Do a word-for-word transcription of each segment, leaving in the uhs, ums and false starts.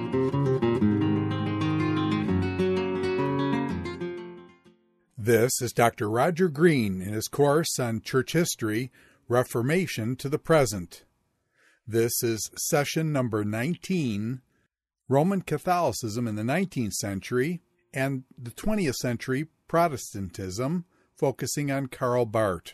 This is Doctor Roger Green in his course on Church History, Reformation to the Present. This is session number nineteen, Roman Catholicism in the nineteenth century and the twentieth century Protestantism, focusing on Karl Barth.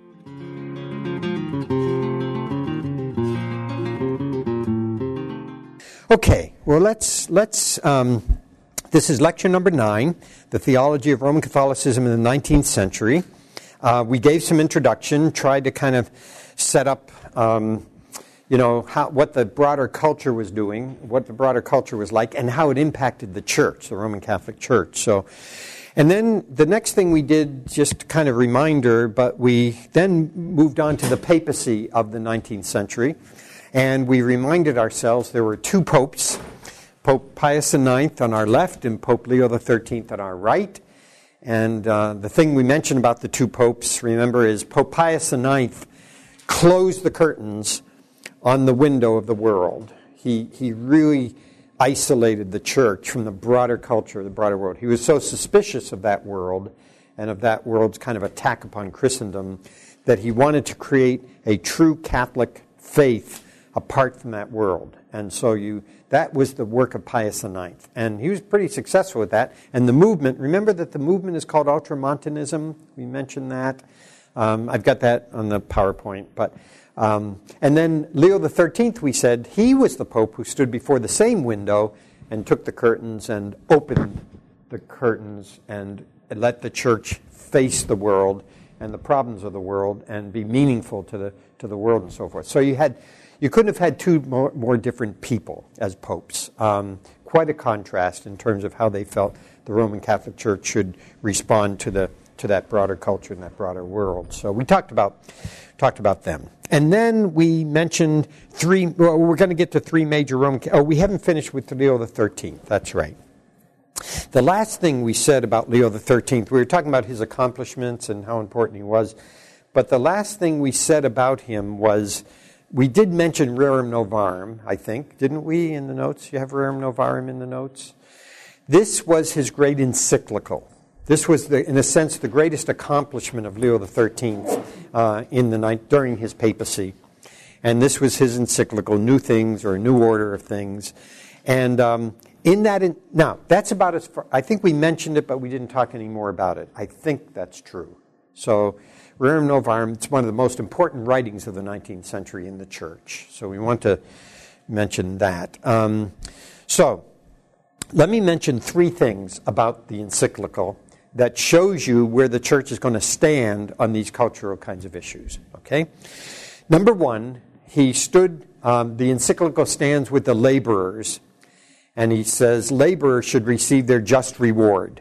Okay, well let's let's um, this is lecture number nine, the theology of Roman Catholicism in the nineteenth century. Uh, we gave some introduction, tried to kind of set up, um, you know, how, what the broader culture was doing, what the broader culture was like, and how it impacted the Church, the Roman Catholic Church. So, and then the next thing we did, just kind of reminder, but we then moved on to the papacy of the nineteenth century. And we reminded ourselves there were two popes, Pope Pius the ninth on our left and Pope Leo the thirteenth on our right. And uh, the thing we mentioned about the two popes, remember, is Pope Pius the ninth closed the curtains on the window of the world. He, he really isolated the church from the broader culture, the broader world. He was so suspicious of that world and of that world's kind of attack upon Christendom that he wanted to create a true Catholic faith apart from that world. And so you that was the work of Pius the ninth. And he was pretty successful with that. And the movement, remember that the movement is called Ultramontanism? We mentioned that. Um, I've got that on the PowerPoint. But um, and then Leo the thirteenth, we said, he was the Pope who stood before the same window and took the curtains and opened the curtains and let the church face the world and the problems of the world and be meaningful to the to the world and so forth. So you had You couldn't have had two more, more different people as popes. Um, quite a contrast in terms of how they felt the Roman Catholic Church should respond to the to that broader culture and that broader world. So we talked about talked about them, and then we mentioned three. Well, we're going to get to three major Roman. Oh, we haven't finished with Leo the thirteenth. That's right. The last thing we said about Leo the thirteenth, we were talking about his accomplishments and how important he was, but the last thing we said about him was, we did mention Rerum Novarum, I think, didn't we, in the notes? You have Rerum Novarum in the notes? This was his great encyclical. This was, the, in a sense, the greatest accomplishment of Leo the thirteenth uh, in the night, during his papacy. And this was his encyclical, New Things, or New Order of Things. And um, in that, in, now, that's about as far, I think we mentioned it, but we didn't talk any more about it. I think that's true. So, Rerum Novarum, it's one of the most important writings of the nineteenth century in the church. So we want to mention that. Um, so let me mention three things about the encyclical that shows you where the church is going to stand on these cultural kinds of issues. Okay? Number one, he stood, um, the encyclical stands with the laborers, and he says laborers should receive their just reward.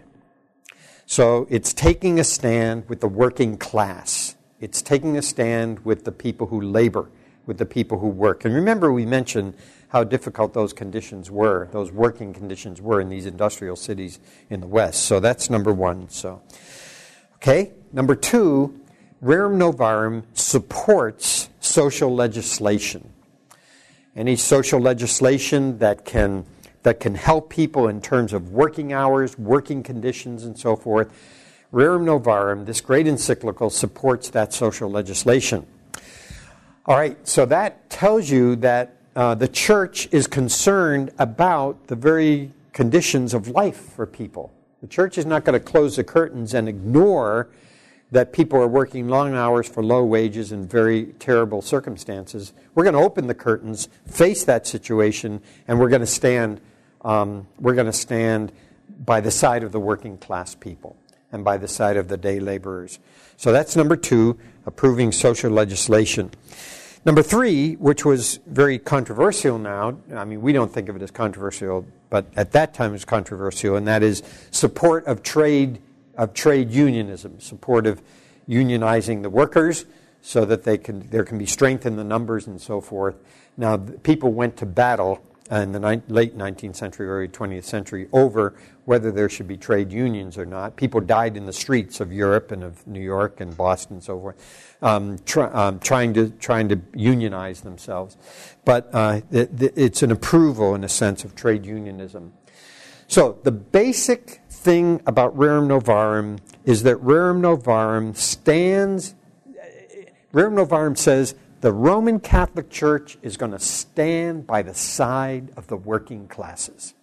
So it's taking a stand with the working class. It's taking a stand with the people who labor, with the people who work. And remember, we mentioned how difficult those conditions were, those working conditions were in these industrial cities in the West. So that's number one. So, okay. Number two, Rerum Novarum supports social legislation. Any social legislation that can that can help people in terms of working hours, working conditions, and so forth. Rerum Novarum, this great encyclical, supports that social legislation. All right, so that tells you that uh, the church is concerned about the very conditions of life for people. The church is not going to close the curtains and ignore that people are working long hours for low wages in very terrible circumstances. We're going to open the curtains, face that situation, and we're going to stand Um, we're going to stand by the side of the working class people and by the side of the day laborers. So that's number two, approving social legislation. Number three, which was very controversial now, I mean, we don't think of it as controversial, but at that time it was controversial, and that is support of trade, of trade unionism, support of unionizing the workers so that they can there can be strength in the numbers and so forth. Now, people went to battle in the ni- late nineteenth century, early twentieth century, over whether there should be trade unions or not. People died in the streets of Europe and of New York and Boston and so forth, um, try, um, trying to trying to unionize themselves. But uh, it, it's an approval, in a sense, of trade unionism. So the basic thing about Rerum Novarum is that Rerum Novarum stands, Rerum Novarum says the Roman Catholic Church is going to stand by the side of the working classes.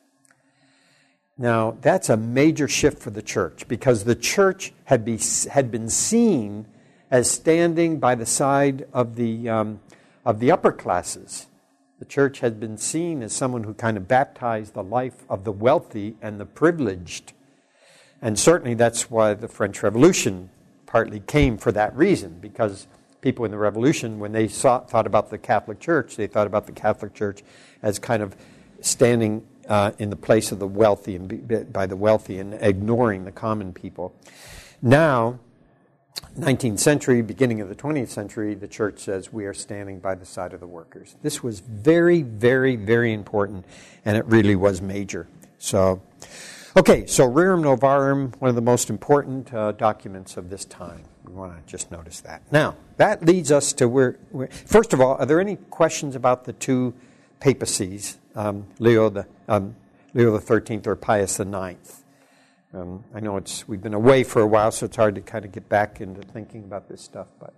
Now, that's a major shift for the church, because the church had, be, had been seen as standing by the side of the, um, of the upper classes. The church had been seen as someone who kind of baptized the life of the wealthy and the privileged. And certainly that's why the French Revolution partly came for that reason, because people in the Revolution, when they saw, thought about the Catholic Church, they thought about the Catholic Church as kind of standing uh, in the place of the wealthy and be, by the wealthy and ignoring the common people. Now, nineteenth century, beginning of the twentieth century, the church says we are standing by the side of the workers. This was very, very, very important, and it really was major. So, okay, so Rerum Novarum, one of the most important uh, documents of this time. We want to just notice that. Now, that leads us to where, where first of all, are there any questions about the two papacies, um, Leo the um, Leo the Thirteenth or Pius the Ninth? Um, I know it's we've been away for a while, so it's hard to kind of get back into thinking about this stuff. But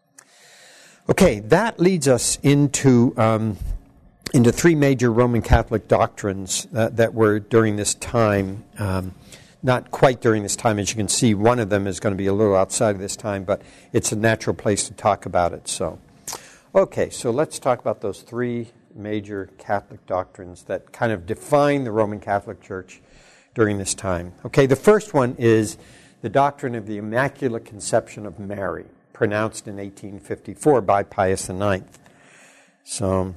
okay, that leads us into um, into three major Roman Catholic doctrines uh, that were during this time. Um, not quite during this time, as you can see. One of them is going to be a little outside of this time, but it's a natural place to talk about it. So, okay, so let's talk about those three major Catholic doctrines that kind of define the Roman Catholic Church during this time. Okay, the first one is the doctrine of the Immaculate Conception of Mary, pronounced in eighteen fifty-four by Pius the Ninth. So,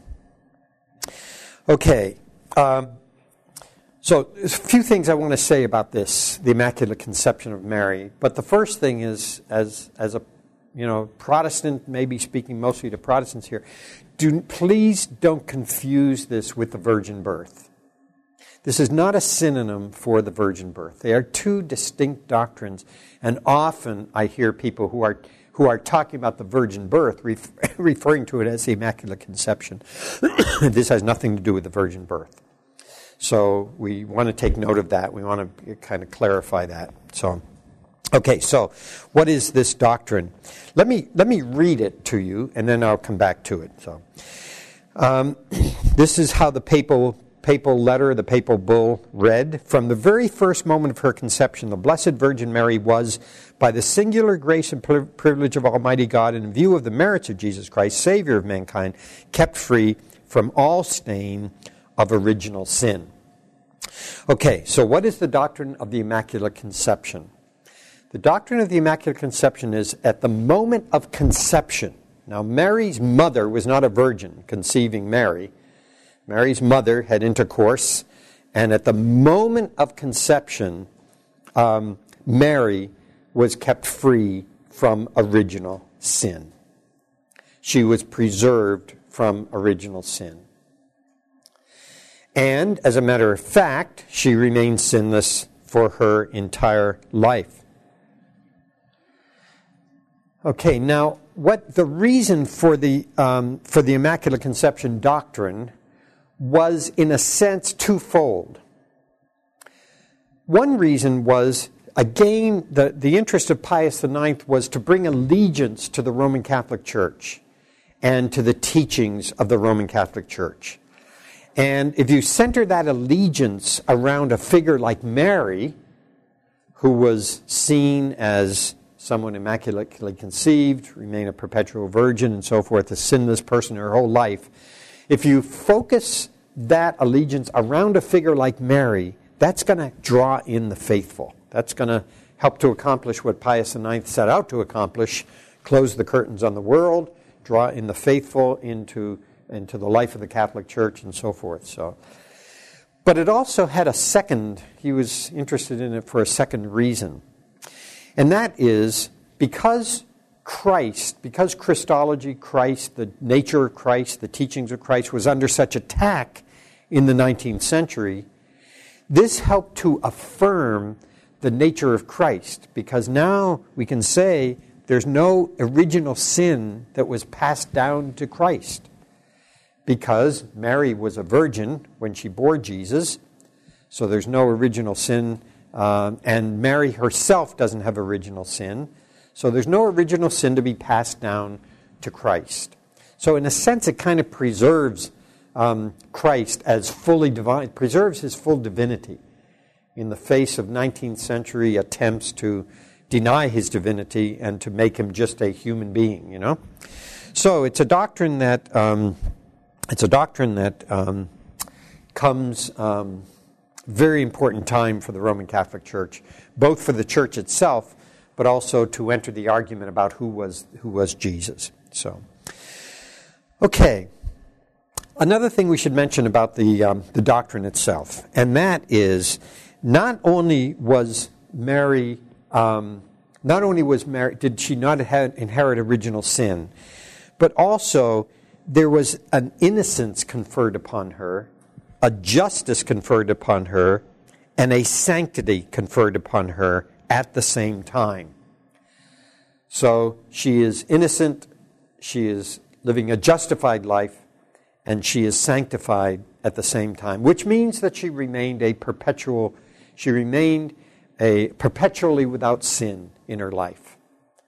okay, um, so there's a few things I want to say about this, the Immaculate Conception of Mary. But the first thing is, as as a you know Protestant, maybe speaking mostly to Protestants here, do please don't confuse this with the virgin birth. This is not a synonym for the virgin birth. They are two distinct doctrines, and often I hear people who are who are talking about the virgin birth ref, referring to it as the Immaculate Conception. This has nothing to do with the virgin birth. So we want to take note of that. We want to kind of clarify that. So, okay, so what is this doctrine? Let me let me read it to you, and then I'll come back to it. So, um, this is how the papal papal letter, the papal bull, read. From the very first moment of her conception, the Blessed Virgin Mary was, by the singular grace and privilege of Almighty God, and in view of the merits of Jesus Christ, Savior of mankind, kept free from all stain of original sin. Okay, so what is the doctrine of the Immaculate Conception? The doctrine of the Immaculate Conception is at the moment of conception. Now, Mary's mother was not a virgin conceiving Mary. Mary's mother had intercourse, and at the moment of conception, um, Mary was kept free from original sin. She was preserved from original sin. And, as a matter of fact, she remained sinless for her entire life. Okay, now, what the reason for the um, for the Immaculate Conception doctrine was, in a sense, twofold. One reason was, again, the, the interest of Pius the Ninth was to bring allegiance to the Roman Catholic Church and to the teachings of the Roman Catholic Church. And if you center that allegiance around a figure like Mary, who was seen as someone immaculately conceived, remain a perpetual virgin, and so forth, a sinless person her whole life, if you focus that allegiance around a figure like Mary, that's going to draw in the faithful. That's going to help to accomplish what Pius the Ninth set out to accomplish, close the curtains on the world, draw in the faithful into, into the life of the Catholic Church, and so forth. So, but it also had a second, he was interested in it for a second reason. And that is because Christ, because Christology, Christ, the nature of Christ, the teachings of Christ was under such attack in the nineteenth century, this helped to affirm the nature of Christ, because now we can say there's no original sin that was passed down to Christ, because Mary was a virgin when she bore Jesus, so there's no original sin, um, and Mary herself doesn't have original sin, so there's no original sin to be passed down to Christ. So in a sense, it kind of preserves um, Christ as fully divine, preserves his full divinity in the face of nineteenth century attempts to deny his divinity and to make him just a human being, you know. So it's a doctrine that um, it's a doctrine that um, comes um, very important time for the Roman Catholic Church, both for the Church itself, but also to enter the argument about who was who was Jesus. So, okay. Another thing we should mention about the um, the doctrine itself, and that is, not only was Mary, um, not only was Mary, did she not have, inherit original sin, but also there was an innocence conferred upon her, a justice conferred upon her, and a sanctity conferred upon her at the same time. So she is innocent, she is living a justified life, and she is sanctified at the same time, which means that she remained a perpetual, she remained a perpetually without sin in her life.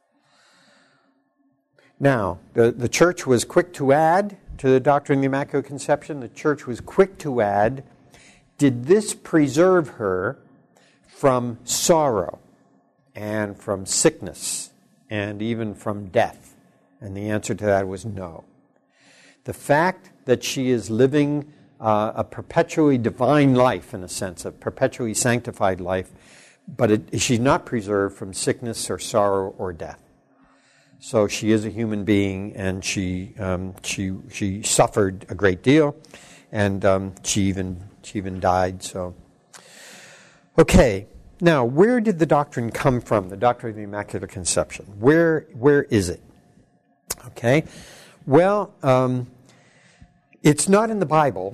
Now, the, the church was quick to add to the doctrine of the Immaculate Conception, the church was quick to add, did this preserve her from sorrow and from sickness and even from death? And the answer to that was no. The fact that she is living uh, a perpetually divine life, in a sense, a perpetually sanctified life, but it, she's not preserved from sickness or sorrow or death. So she is a human being, and she um, she she suffered a great deal, and um, she even she even died. So, okay. Now, where did the doctrine come from? The doctrine of the Immaculate Conception. Where where is it? Okay. Well, um, it's not in the Bible.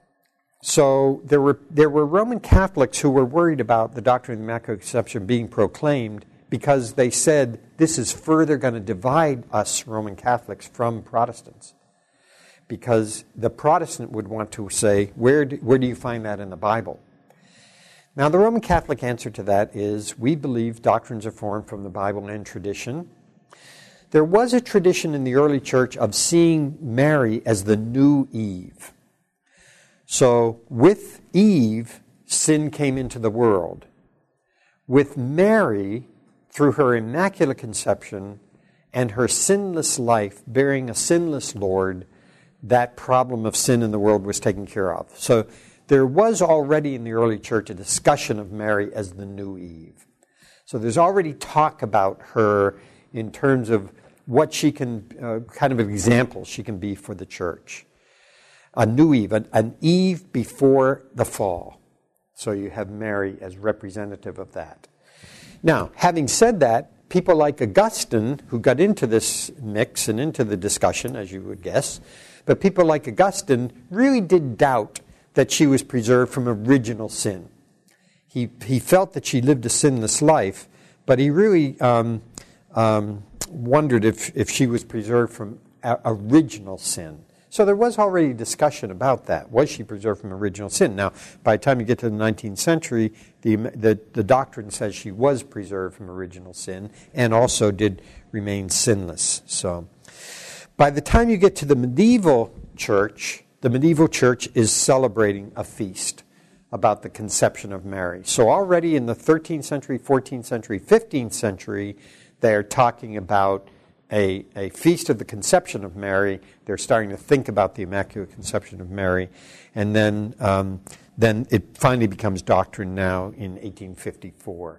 So there were there were Roman Catholics who were worried about the doctrine of the Immaculate Conception being proclaimed, because they said this is further going to divide us Roman Catholics from Protestants. Because the Protestant would want to say, where do, where do you find that in the Bible? Now, the Roman Catholic answer to that is, we believe doctrines are formed from the Bible and tradition. There was a tradition in the early church of seeing Mary as the new Eve. So, with Eve, sin came into the world. With Mary, through her Immaculate Conception and her sinless life, bearing a sinless Lord, that problem of sin in the world was taken care of. So there was already in the early church a discussion of Mary as the new Eve. So there's already talk about her in terms of what she can, uh, kind of an example she can be for the church. A new Eve, an, an Eve before the fall. So you have Mary as representative of that. Now, having said that, people like Augustine, who got into this mix and into the discussion, as you would guess, but people like Augustine really did doubt that she was preserved from original sin. He he felt that she lived a sinless life, but he really um, um, wondered if, if she was preserved from a- original sin. So there was already discussion about that. Was she preserved from original sin? Now, by the time you get to the nineteenth century, the, the, the doctrine says she was preserved from original sin and also did remain sinless. So, by the time you get to the medieval church, the medieval church is celebrating a feast about the conception of Mary. So already in the thirteenth century, fourteenth century, fifteenth century, they're talking about A, a feast of the conception of Mary. They're starting to think about the Immaculate Conception of Mary. And then um, then it finally becomes doctrine now in eighteen fifty-four.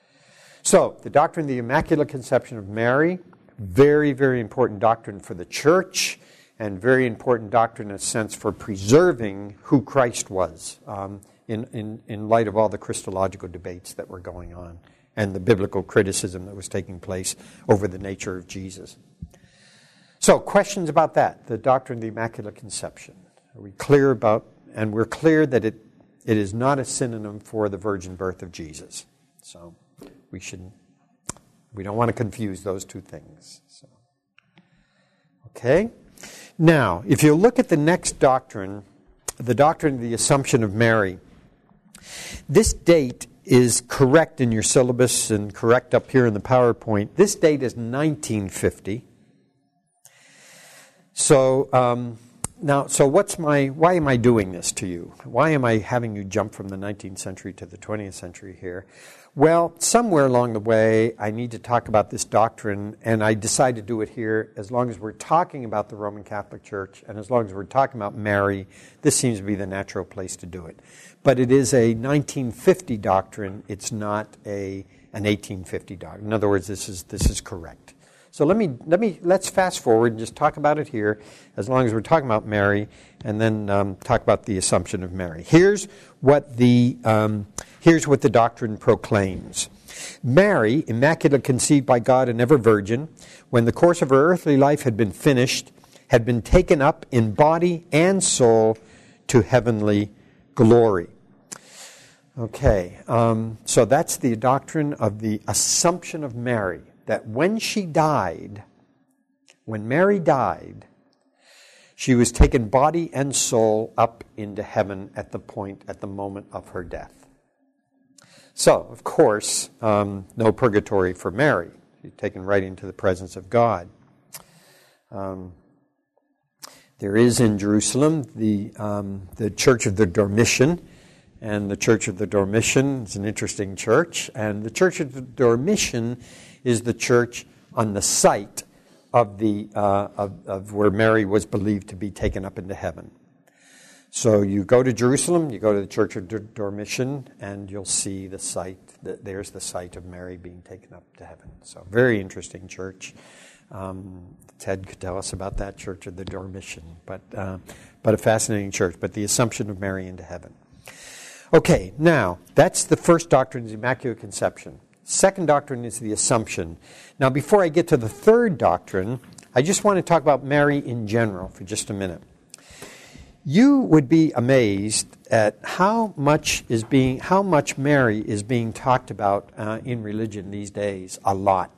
So, the doctrine of the Immaculate Conception of Mary, very, very important doctrine for the church, and very important doctrine in a sense for preserving who Christ was um, in, in, in light of all the Christological debates that were going on, and the biblical criticism that was taking place over the nature of Jesus. So, questions about that, the doctrine of the Immaculate Conception. Are we clear about and we're clear that it, it is not a synonym for the virgin birth of Jesus. So we should, we don't want to confuse those two things. So, okay? Now, if you look at the next doctrine, the doctrine of the Assumption of Mary, this date is correct in your syllabus and correct up here in the PowerPoint. This date is nineteen fifty. So um, now, so what's my? Why am I doing this to you? Why am I having you jump from the nineteenth century to the twentieth century here? Well, somewhere along the way, I need to talk about this doctrine, and I decide to do it here as long as we're talking about the Roman Catholic Church, and as long as we're talking about Mary. This seems to be the natural place to do it. But it is a nineteen fifty doctrine. It's not a an eighteen fifty doctrine. In other words, this is this is correct. So let me let me let's fast forward and just talk about it here, as long as we're talking about Mary, and then um, talk about the Assumption of Mary. Here's what the um, here's what the doctrine proclaims: Mary, immaculate conceived by God and ever virgin, when the course of her earthly life had been finished, had been taken up in body and soul to heavenly glory. Okay, um, so that's the doctrine of the Assumption of Mary, that when she died, when Mary died, she was taken body and soul up into heaven at the point, at the moment of her death. So, of course, um, no purgatory for Mary. She's taken right into the presence of God. Um, there is in Jerusalem the um, the Church of the Dormition. And the Church of the Dormition is an interesting church. And the Church of the Dormition is the church on the site of the uh, of, of where Mary was believed to be taken up into heaven. So you go to Jerusalem, you go to the Church of the Dormition, and you'll see the site. There's the site of Mary being taken up to heaven. So very interesting church. Um, Ted could tell us about that Church of the Dormition, but uh, but a fascinating church. But the Assumption of Mary into heaven. Okay, now, that's the first doctrine, is the Immaculate Conception. Second doctrine is the Assumption. Now, before I get to the third doctrine, I just want to talk about Mary in general for just a minute. You would be amazed at how much is being, how much Mary is being talked about uh, in religion these days. A lot.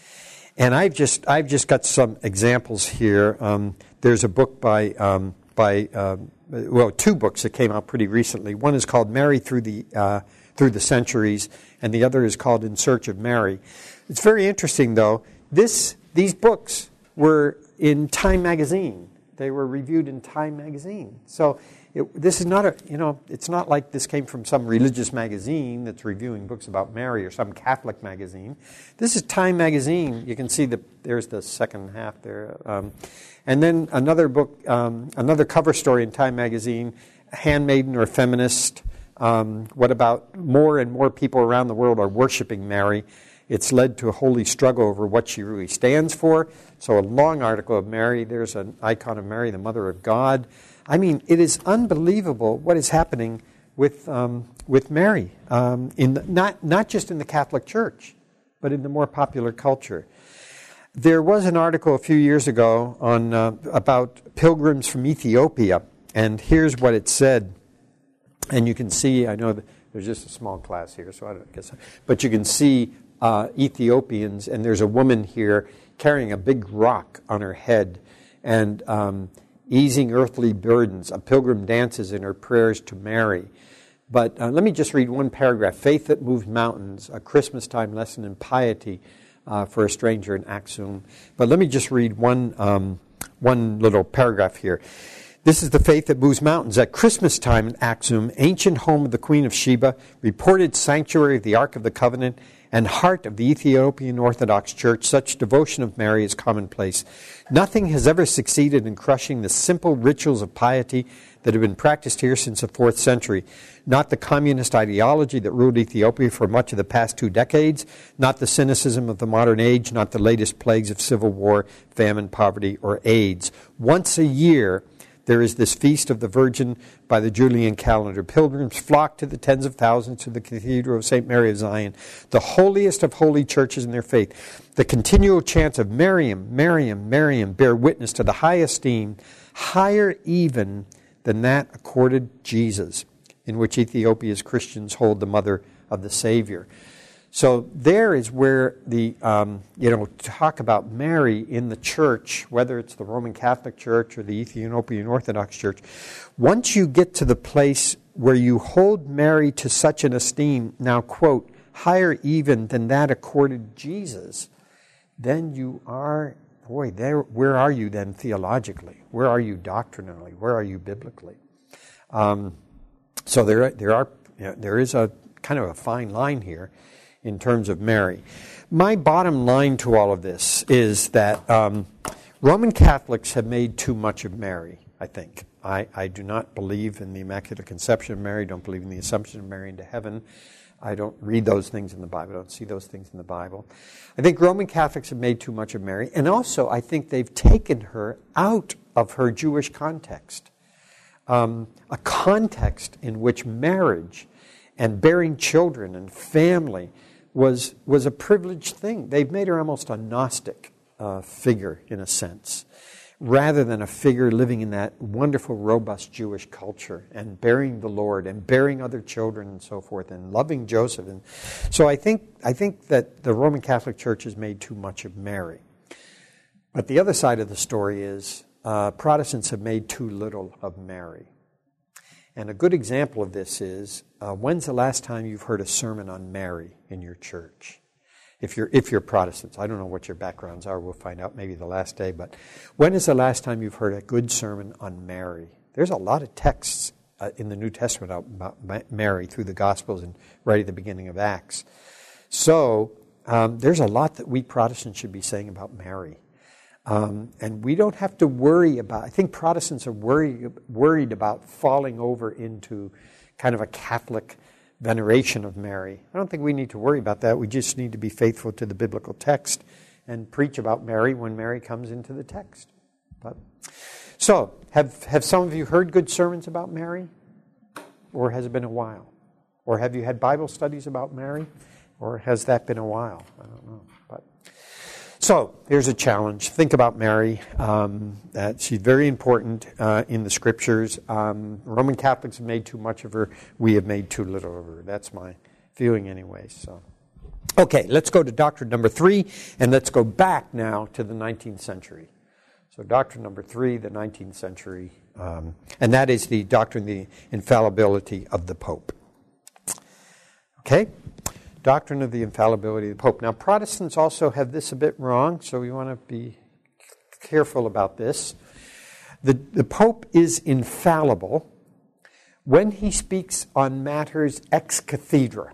And I've just, I've just got some examples here. Um, there's a book by, um, by. Um, Well, two books that came out pretty recently. One is called Mary Through the uh, Through the Centuries, and the other is called In Search of Mary. It's very interesting, though. This these books were in Time magazine. They were reviewed in Time magazine. So it, this is not a you know it's not like this came from some religious magazine that's reviewing books about Mary or some Catholic magazine. This is Time magazine. You can see the there's the second half there. Um, And then another book, um, another cover story in Time magazine, Handmaiden or Feminist. Um, what about more and more people around the world are worshiping Mary? It's led to a holy struggle over what she really stands for. So a long article of Mary. There's an icon of Mary, the Mother of God. I mean, it is unbelievable what is happening with um, with Mary. Um, in the, not not just in the Catholic Church, but in the more popular culture. There was an article a few years ago on uh, about pilgrims from Ethiopia, and here's what it said. And you can see, I know that there's just a small class here, so I don't guess, but you can see uh, Ethiopians, and there's a woman here carrying a big rock on her head, and um, easing earthly burdens. A pilgrim dances in her prayers to Mary. But uh, let me just read one paragraph. Faith that moves mountains, a Christmas time lesson in piety. Uh, for a stranger in Aksum. But let me just read one um, one little paragraph here. This is the faith that moves mountains. At Christmas time in Aksum, ancient home of the Queen of Sheba, reported sanctuary of the Ark of the Covenant, and heart of the Ethiopian Orthodox Church, such devotion of Mary is commonplace. Nothing has ever succeeded in crushing the simple rituals of piety that have been practiced here since the fourth century. Not the communist ideology that ruled Ethiopia for much of the past two decades, not the cynicism of the modern age, not the latest plagues of civil war, famine, poverty, or AIDS. Once a year, there is this feast of the Virgin by the Julian calendar. Pilgrims flock to the tens of thousands to the Cathedral of Saint Mary of Zion, the holiest of holy churches in their faith. The continual chants of Mariam, Mariam, Mariam bear witness to the high esteem, higher even than that accorded Jesus, in which Ethiopia's Christians hold the mother of the Savior. So there is where the, um, you know, talk about Mary in the church, whether it's the Roman Catholic Church or the Ethiopian Orthodox Church, once you get to the place where you hold Mary to such an esteem, now, quote, higher even than that accorded Jesus, then you are, boy, there. Where are you then theologically? Where are you doctrinally? Where are you biblically? Um, so there, there are, you know, there is a kind of a fine line here in terms of Mary. My bottom line to all of this is that um, Roman Catholics have made too much of Mary, I think. I, I do not believe in the Immaculate Conception of Mary, don't believe in the Assumption of Mary into heaven. I don't read those things in the Bible, I don't see those things in the Bible. I think Roman Catholics have made too much of Mary, and also I think they've taken her out of her Jewish context. Um, a context in which marriage and bearing children and family was was a privileged thing. They've made her almost a Gnostic uh, figure, in a sense, rather than a figure living in that wonderful, robust Jewish culture and bearing the Lord and bearing other children and so forth and loving Joseph. And so I think I think that the Roman Catholic Church has made too much of Mary. But the other side of the story is uh, Protestants have made too little of Mary. And a good example of this is, uh, when's the last time you've heard a sermon on Mary in your church? If you're if you're Protestants, I don't know what your backgrounds are. We'll find out maybe the last day. But when is the last time you've heard a good sermon on Mary? There's a lot of texts uh, in the New Testament about Mary through the Gospels and right at the beginning of Acts. So um, there's a lot that we Protestants should be saying about Mary. Um, and we don't have to worry about, I think Protestants are worried, worried about falling over into kind of a Catholic veneration of Mary. I don't think we need to worry about that. We just need to be faithful to the biblical text and preach about Mary when Mary comes into the text. But, so, have, have some of you heard good sermons about Mary? Or has it been a while? Or have you had Bible studies about Mary? Or has that been a while? I don't know. But So, here's a challenge. Think about Mary. Um, uh, she's very important uh, in the Scriptures. Um, Roman Catholics have made too much of her. We have made too little of her. That's my feeling anyway. So, okay, let's go to doctrine number three, and let's go back now to the nineteenth century. So, doctrine number three, the nineteenth century, um, and that is the doctrine of the infallibility of the Pope. Okay? Doctrine of the infallibility of the Pope. Now, Protestants also have this a bit wrong, so we want to be careful about this. The, the Pope is infallible when he speaks on matters ex cathedra.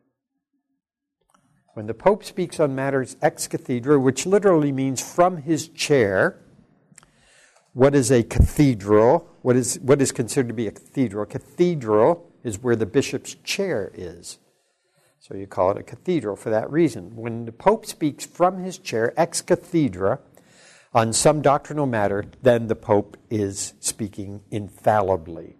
When the Pope speaks on matters ex cathedra, which literally means from his chair. What is a cathedral? What is, what is considered to be a cathedral? A cathedral is where the bishop's chair is. So you call it a cathedral for that reason. When the Pope speaks from his chair, ex cathedra, on some doctrinal matter, then the Pope is speaking infallibly.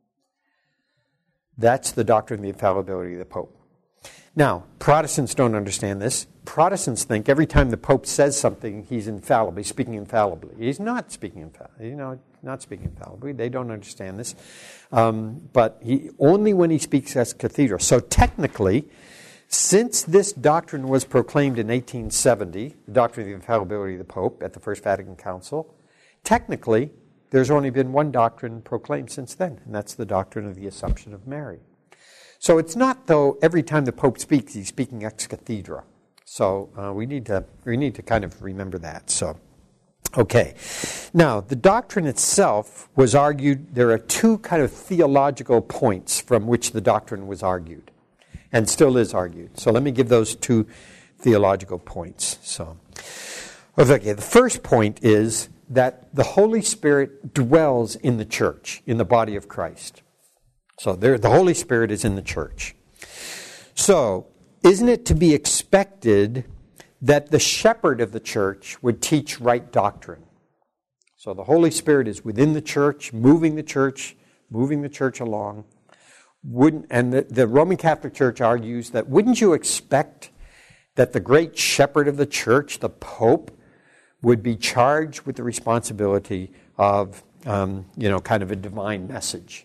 That's the doctrine of the infallibility of the Pope. Now, Protestants don't understand this. Protestants think every time the Pope says something, he's infallible. He's speaking infallibly. He's not speaking infallibly. You know, not speaking infallibly. They don't understand this. Um, but he only when he speaks as cathedral. So technically, since this doctrine was proclaimed in eighteen seventy, the doctrine of the infallibility of the Pope at the First Vatican Council, technically, there's only been one doctrine proclaimed since then, and that's the doctrine of the Assumption of Mary. So it's not, though, every time the Pope speaks, he's speaking ex cathedra. So uh, we need to we need to kind of remember that. So, okay. Now, the doctrine itself was argued. There are two kind of theological points from which the doctrine was argued, and still is argued. So let me give those two theological points. So, okay. The first point is that the Holy Spirit dwells in the church, in the body of Christ. So there, the Holy Spirit is in the church. So, isn't it to be expected that the shepherd of the church would teach right doctrine? So the Holy Spirit is within the church, moving the church, moving the church along. Wouldn't, and the, the Roman Catholic Church argues that wouldn't you expect that the great shepherd of the church, the Pope, would be charged with the responsibility of um, you know, kind of a divine message.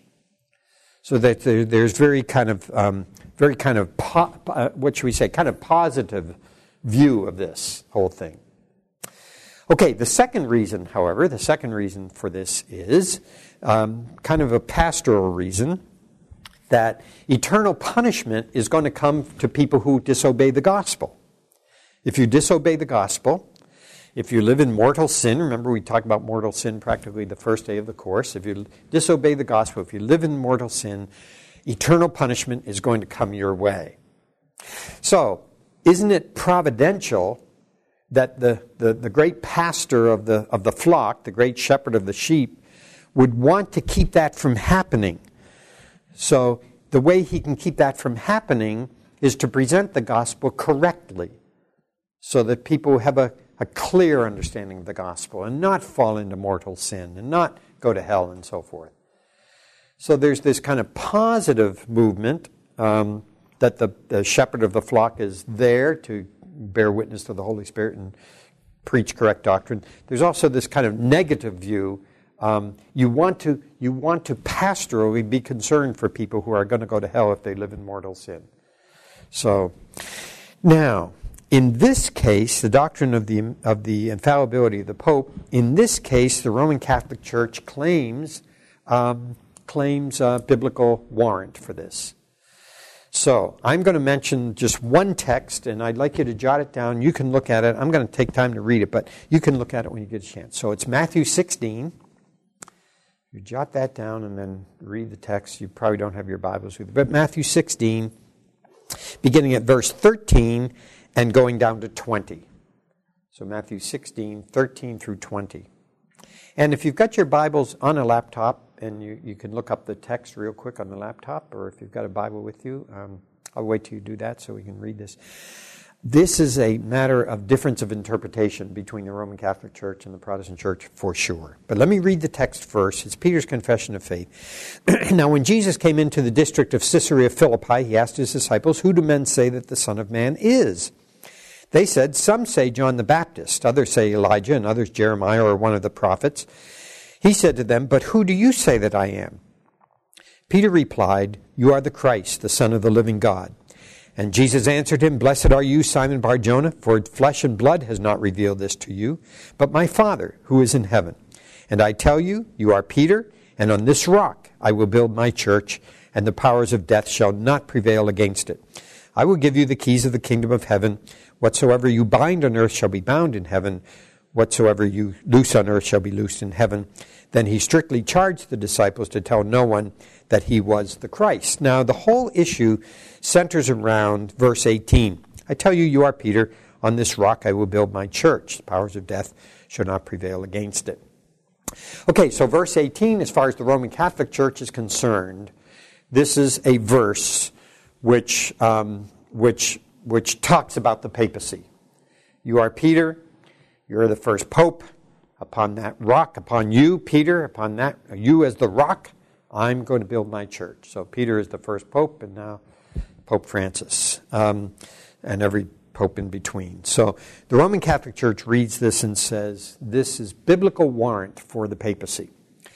So that there, there's very kind of, um, very kind of, po- uh, what should we say, kind of positive view of this whole thing. Okay, the second reason, however, the second reason for this is um, kind of a pastoral reason, that eternal punishment is going to come to people who disobey the gospel. If you disobey the gospel, if you live in mortal sin, remember we talked about mortal sin practically the first day of the course. If you disobey the gospel, if you live in mortal sin, eternal punishment is going to come your way. So, isn't it providential that the, the, the great pastor of the, of the flock, the great shepherd of the sheep, would want to keep that from happening? So the way he can keep that from happening is to present the gospel correctly, so that people have a, a clear understanding of the gospel and not fall into mortal sin and not go to hell and so forth. So there's this kind of positive movement um, that the, the shepherd of the flock is there to bear witness to the Holy Spirit and preach correct doctrine. There's also this kind of negative view. Um, you want to you want to pastorally be concerned for people who are going to go to hell if they live in mortal sin. So now, in this case, the doctrine of the of the infallibility of the Pope. In this case, the Roman Catholic Church claims um, claims a biblical warrant for this. So I'm going to mention just one text, and I'd like you to jot it down. You can look at it. I'm going to take time to read it, but you can look at it when you get a chance. So it's Matthew sixteen. You jot that down and then read the text. You probably don't have your Bibles with you. But Matthew sixteen, beginning at verse thirteen and going down to twenty. So Matthew sixteen, thirteen through twenty. And if you've got your Bibles on a laptop, and you, you can look up the text real quick on the laptop, or if you've got a Bible with you, um, I'll wait till you do that so we can read this. This is a matter of difference of interpretation between the Roman Catholic Church and the Protestant Church, for sure. But let me read the text first. It's Peter's confession of faith. Now, when Jesus came into the district of Caesarea Philippi, he asked his disciples, "Who do men say that the Son of Man is?" They said, "Some say John the Baptist, others say Elijah, and others Jeremiah or one of the prophets." He said to them, "But who do you say that I am?" Peter replied, "You are the Christ, the Son of the living God." And Jesus answered him, "Blessed are you, Simon Bar-Jonah, for flesh and blood has not revealed this to you, but my Father who is in heaven. And I tell you, you are Peter, and on this rock I will build my church, and the powers of death shall not prevail against it. I will give you the keys of the kingdom of heaven. Whatsoever you bind on earth shall be bound in heaven. Whatsoever you loose on earth shall be loosed in heaven." Then he strictly charged the disciples to tell no one that he was the Christ. Now, the whole issue centers around verse eighteen. "I tell you, you are Peter. On this rock I will build my church. The powers of death shall not prevail against it." Okay, so verse eighteen, as far as the Roman Catholic Church is concerned, this is a verse which um, which which talks about the papacy. You are Peter. You're the first pope. Upon that rock, upon you, Peter, upon that, you as the rock, I'm going to build my church. So Peter is the first pope, and now Pope Francis, um, and every pope in between. So the Roman Catholic Church reads this and says, this is biblical warrant for the papacy.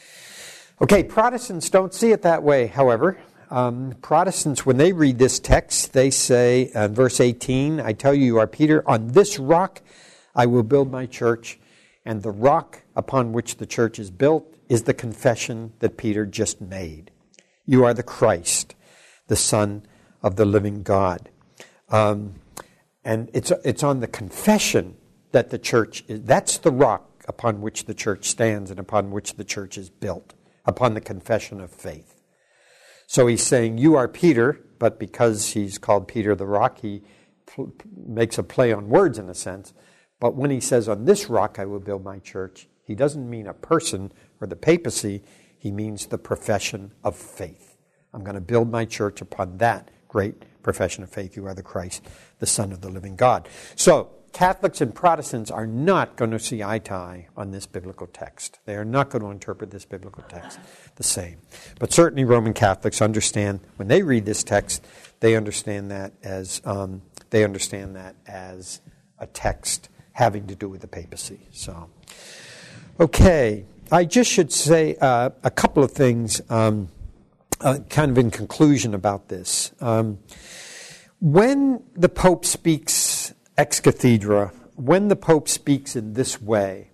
Okay, Protestants don't see it that way, however. Um, Protestants, when they read this text, they say, uh, verse eighteen, "I tell you, you are Peter. On this rock I will build my church." And the rock upon which the church is built is the confession that Peter just made. You are the Christ, the Son of the living God. Um, and it's it's on the confession that the church is, that's the rock upon which the church stands and upon which the church is built, upon the confession of faith. So he's saying, you are Peter, but because he's called Peter the rock, he pl- makes a play on words in a sense. But when he says, on this rock I will build my church, he doesn't mean a person or the papacy. He means the profession of faith. I'm going to build my church upon that great profession of faith. You are the Christ, the Son of the living God. So Catholics and Protestants are not going to see eye to eye on this biblical text. They are not going to interpret this biblical text the same. But certainly Roman Catholics understand, when they read this text, they understand that as um, they understand that as a text having to do with the papacy. So, okay. I just should say uh, a couple of things um, uh, kind of in conclusion about this. Um, when the Pope speaks ex cathedra, when the Pope speaks in this way,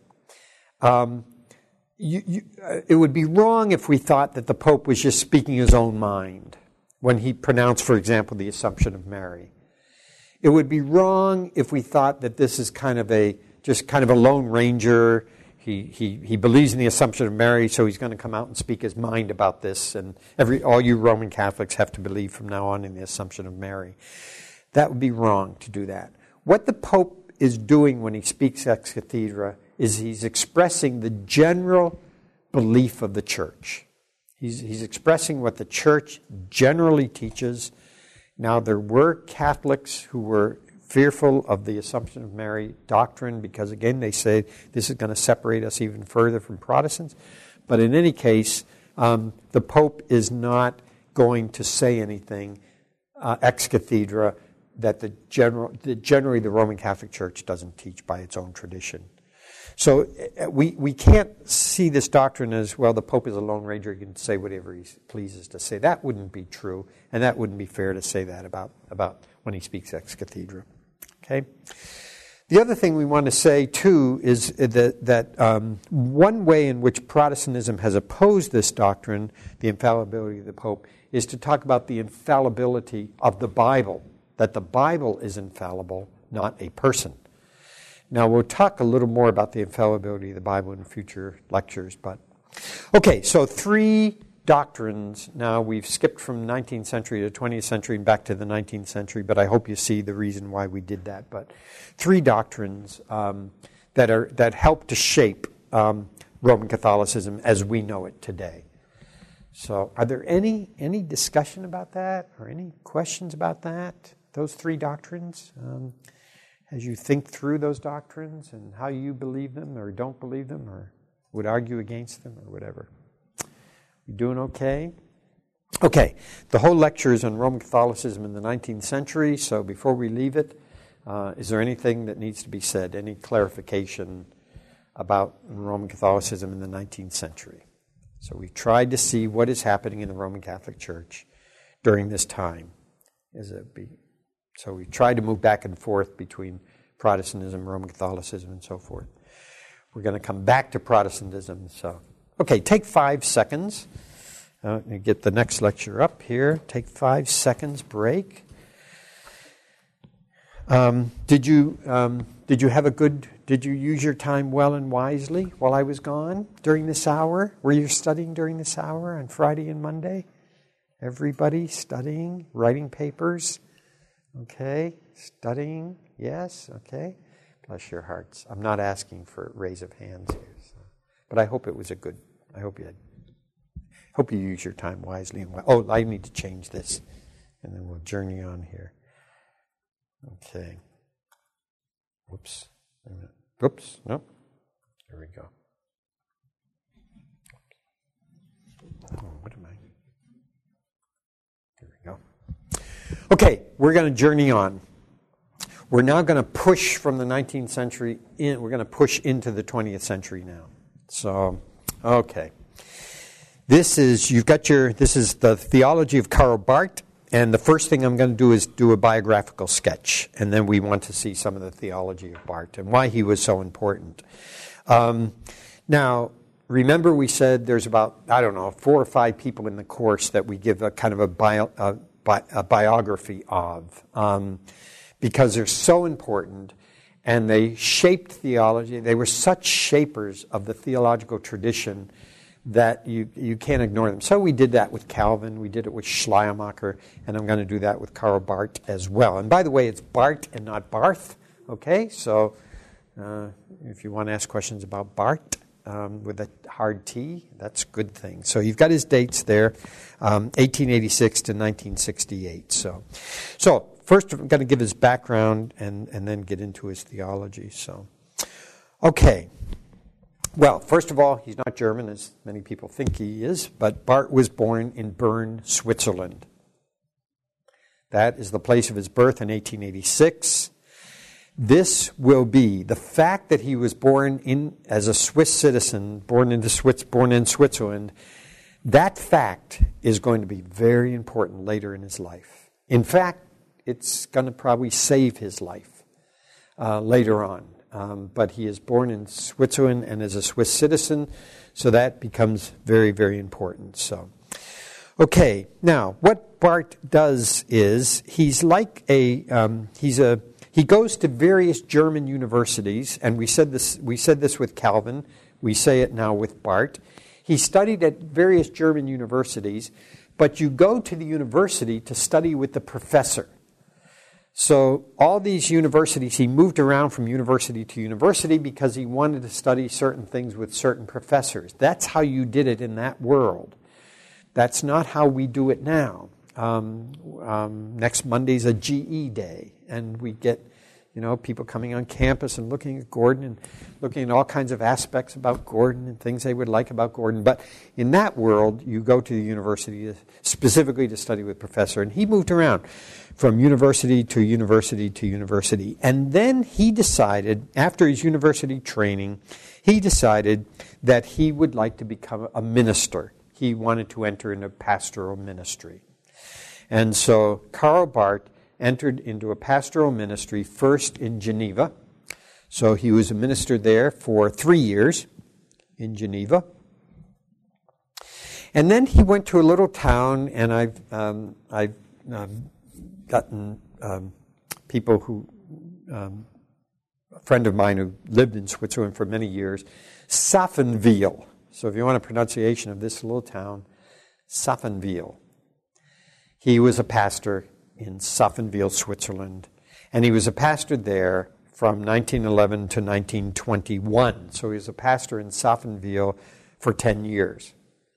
um, you, you, uh, it would be wrong if we thought that the Pope was just speaking his own mind when he pronounced, for example, the Assumption of Mary. It would be wrong if we thought that this is kind of a just kind of a Lone Ranger. He he he believes in the Assumption of Mary, so he's going to come out and speak his mind about this. And every all you Roman Catholics have to believe from now on in the Assumption of Mary. That would be wrong to do that. What the Pope is doing when he speaks ex cathedra is he's expressing the general belief of the Church. He's he's expressing what the Church generally teaches. Now, there were Catholics who were fearful of the Assumption of Mary doctrine because, again, they say this is going to separate us even further from Protestants. But in any case, um, the Pope is not going to say anything uh, ex cathedra that the general, that generally the Roman Catholic Church doesn't teach by its own tradition. So uh, we, we can't see this doctrine as, well, the Pope is a Lone Ranger, he can say whatever he pleases to say. That wouldn't be true, and that wouldn't be fair to say that about, about when he speaks ex cathedra. Okay? The other thing we want to say, too, is that, that um, one way in which Protestantism has opposed this doctrine, the infallibility of the Pope, is to talk about the infallibility of the Bible, that the Bible is infallible, not a person. Now, we'll talk a little more about the infallibility of the Bible in future lectures. But okay, so three doctrines. Now, we've skipped from nineteenth century to twentieth century and back to the nineteenth century, but I hope you see the reason why we did that. But three doctrines um, that are that help to shape um, Roman Catholicism as we know it today. So are there any, any discussion about that or any questions about that, those three doctrines? Um, as you think through those doctrines and how you believe them or don't believe them or would argue against them or whatever. You doing okay? Okay, the whole lecture is on Roman Catholicism in the nineteenth century, so before we leave it, uh, is there anything that needs to be said, any clarification about Roman Catholicism in the nineteenth century? So we tried to see what is happening in the Roman Catholic Church during this time. Is it be, so we tried to move back and forth between Protestantism, Roman Catholicism, and so forth. We're going to come back to Protestantism. So, okay, take five seconds. Uh, get the next lecture up here. Take five seconds break. Um, did you um, did you have a good? Did you use your time well and wisely while I was gone during this hour? Were you studying during this hour on Friday and Monday? Everybody studying, writing papers. Okay, studying. Yes. Okay. Bless your hearts. I'm not asking for a raise of hands here, so. But I hope it was a good. I hope you had. Hope you use your time wisely and well. Oh, I need to change this, and then we'll journey on here. Okay. Whoops. Whoops. Nope. There we go. Oh, what am I? There we go. Okay, we're going to journey on. We're now going to push from the nineteenth century in. We're going to push into the twentieth century now. So, okay. This is, you've got your, this is the theology of Karl Barth, and the first thing I'm going to do is do a biographical sketch, and then we want to see some of the theology of Barth and why he was so important. Um, now, remember we said there's about, I don't know, four or five people in the course that we give a kind of a, bio, a, bi, a biography of, um, because they're so important, and they shaped theology. They were such shapers of the theological tradition that you you can't ignore them. So we did that with Calvin, we did it with Schleiermacher, and I'm going to do that with Karl Barth as well. And by the way, it's Barth and not Barth, okay? So uh, if you want to ask questions about Barth um, with a hard T, that's a good thing. So you've got his dates there, um, eighteen eighty-six to nineteen sixty-eight. So, so first I'm going to give his background and, and then get into his theology. So, okay. Well, first of all, he's not German, as many people think he is, but Barth was born in Bern, Switzerland. That is the place of his birth in eighteen eighty-six. This will be, the fact that he was born in as a Swiss citizen, born into Swiss, born in Switzerland, that fact is going to be very important later in his life. In fact, it's going to probably save his life uh, later on. Um, but he is born in Switzerland and is a Swiss citizen, so that becomes very, very important. So, okay, now what Barth does is he's like a um, he's a he goes to various German universities, and we said this we said this with Calvin. We say it now with Barth. He studied at various German universities, but you go to the university to study with the professor. So all these universities, he moved around from university to university because he wanted to study certain things with certain professors. That's how you did it in that world. That's not how we do it now. Um, um, next Monday's a G E day, and we get, you know, people coming on campus and looking at Gordon and looking at all kinds of aspects about Gordon and things they would like about Gordon. But in that world, you go to the university specifically to study with professor. And he moved around from university to university to university. And then he decided, after his university training, he decided that he would like to become a minister. He wanted to enter into pastoral ministry. And so Karl Barth entered into a pastoral ministry first in Geneva. So he was a minister there for three years in Geneva. And then he went to a little town, and I've um, I've um, gotten um, people who, um, a friend of mine who lived in Switzerland for many years, Safenwil. So if you want a pronunciation of this little town, Safenwil. He was a pastor in Safenwil, Switzerland, and he was a pastor there from nineteen eleven to nineteen twenty-one. So he was a pastor in Safenwil for ten years.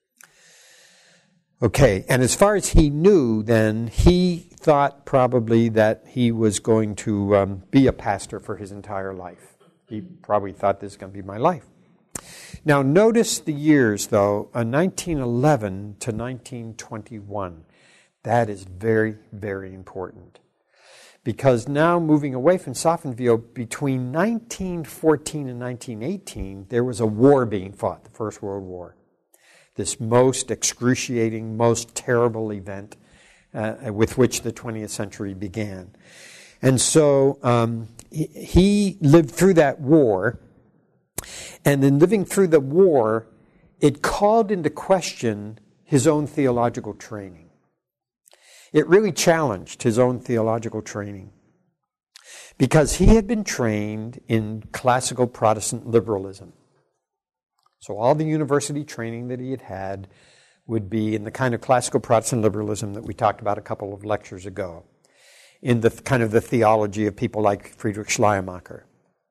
Okay, and as far as he knew then, he thought probably that he was going to um, be a pastor for his entire life. He probably thought, this is going to be my life. Now notice the years, though, uh, nineteen eleven to nineteen twenty-one. That is very, very important. Because now, moving away from Safenwil, between nineteen fourteen and nineteen eighteen, there was a war being fought, the First World War. This most excruciating, most terrible event uh, with which the twentieth century began. And so um, he, he lived through that war, and in living through the war, it called into question his own theological training. It really challenged his own theological training because he had been trained in classical Protestant liberalism. So all the university training that he had had would be in the kind of classical Protestant liberalism that we talked about a couple of lectures ago, in the kind of the theology of people like Friedrich Schleiermacher.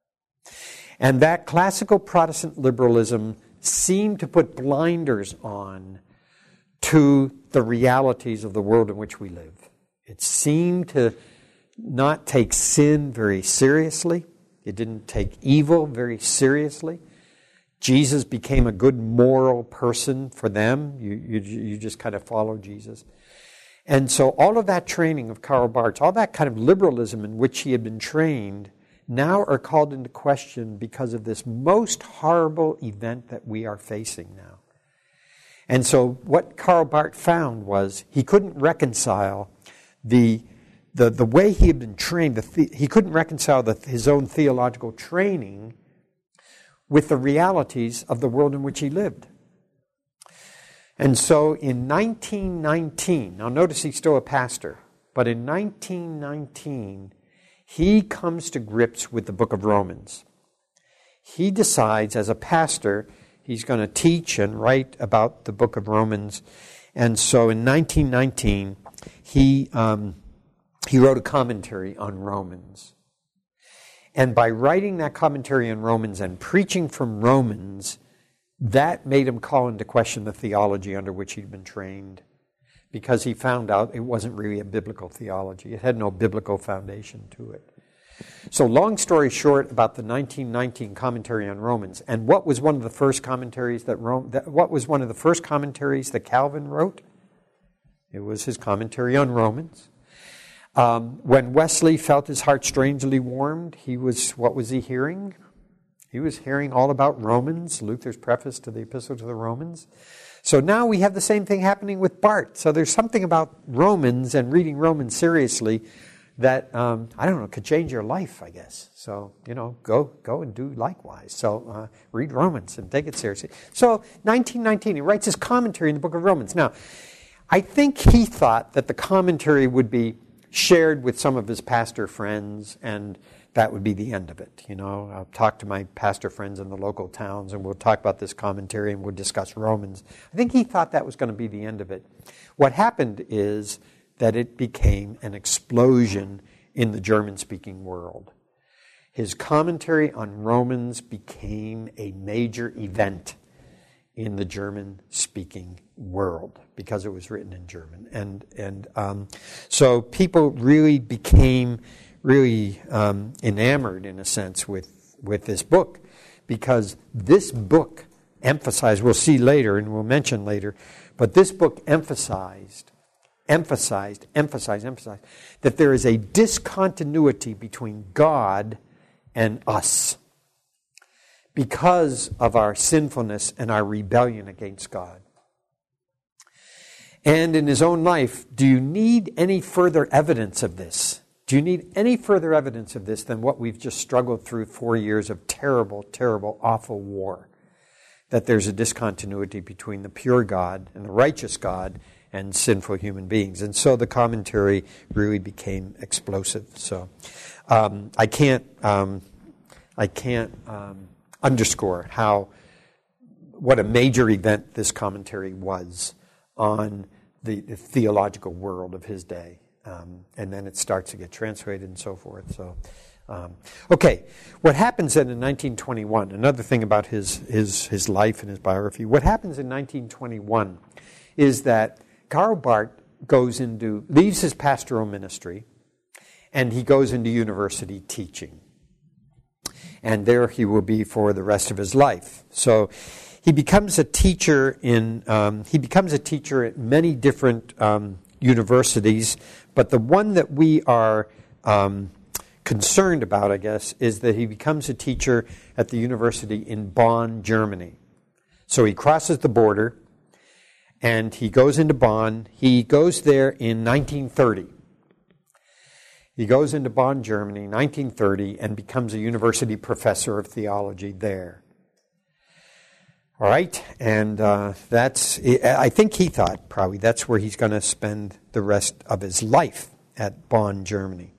And that classical Protestant liberalism seemed to put blinders on to the realities of the world in which we live. It seemed to not take sin very seriously. It didn't take evil very seriously. Jesus became a good moral person for them. You, you, you just kind of follow Jesus. And so all of that training of Karl Barth, all that kind of liberalism in which he had been trained, now are called into question because of this most horrible event that we are facing now. And so what Karl Barth found was he couldn't reconcile the the, the way he had been trained. The, the, he couldn't reconcile the, his own theological training with the realities of the world in which he lived. And so in nineteen nineteen, now notice he's still a pastor, but in nineteen nineteen, he comes to grips with the book of Romans. He decides as a pastor, he's going to teach and write about the book of Romans. And so in nineteen nineteen, he, um, he wrote a commentary on Romans. And by writing that commentary on Romans and preaching from Romans, that made him call into question the theology under which he'd been trained, because he found out it wasn't really a biblical theology. It had no biblical foundation to it. So long story short about the nineteen nineteen commentary on Romans, and what was one of the first commentaries that Rome, that, what was one of the first commentaries that Calvin wrote? It was his commentary on Romans. Um, when Wesley felt his heart strangely warmed, he was, what was he hearing? He was hearing all about Romans, Luther's preface to the Epistle to the Romans. So now we have the same thing happening with Barth. So there's something about Romans and reading Romans seriously that, um, I don't know, could change your life, I guess. So, you know, go go and do likewise. So uh, read Romans and take it seriously. So nineteen nineteen, he writes his commentary in the book of Romans. Now, I think he thought that the commentary would be shared with some of his pastor friends, and that would be the end of it. You know, I'll talk to my pastor friends in the local towns, and we'll talk about this commentary, and we'll discuss Romans. I think he thought that was going to be the end of it. What happened is that it became an explosion in the German-speaking world. His commentary on Romans became a major event in the German-speaking world because it was written in German. And and um, so people really became really um, enamored, in a sense, with, with this book, because this book emphasized, we'll see later and we'll mention later, but this book emphasized, emphasized, emphasized, emphasized that there is a discontinuity between God and us because of our sinfulness and our rebellion against God. And in his own life, do you need any further evidence of this? Do you need any further evidence of this than what we've just struggled through four years of terrible, terrible, awful war? That there's a discontinuity between the pure God and the righteous God and sinful human beings. And so the commentary really became explosive. So um, I can't, um, I can't um, underscore how, what a major event this commentary was on the, the theological world of his day. Um, and then it starts to get translated and so forth. So, um, okay, what happens then in nineteen twenty-one, another thing about his, his, his life and his biography, what happens in nineteen twenty-one is that Karl Barth goes into, leaves his pastoral ministry, and he goes into university teaching. And there he will be for the rest of his life. So he becomes a teacher in, um, he becomes a teacher at many different um, universities, but the one that we are um, concerned about, I guess, is that he becomes a teacher at the university in Bonn, Germany. So he crosses the border, and he goes into Bonn. He goes there in nineteen thirty. He goes into Bonn, Germany, nineteen thirty, and becomes a university professor of theology there. All right, and uh, that's, I think he thought probably that's where he's going to spend the rest of his life, at Bonn, Germany.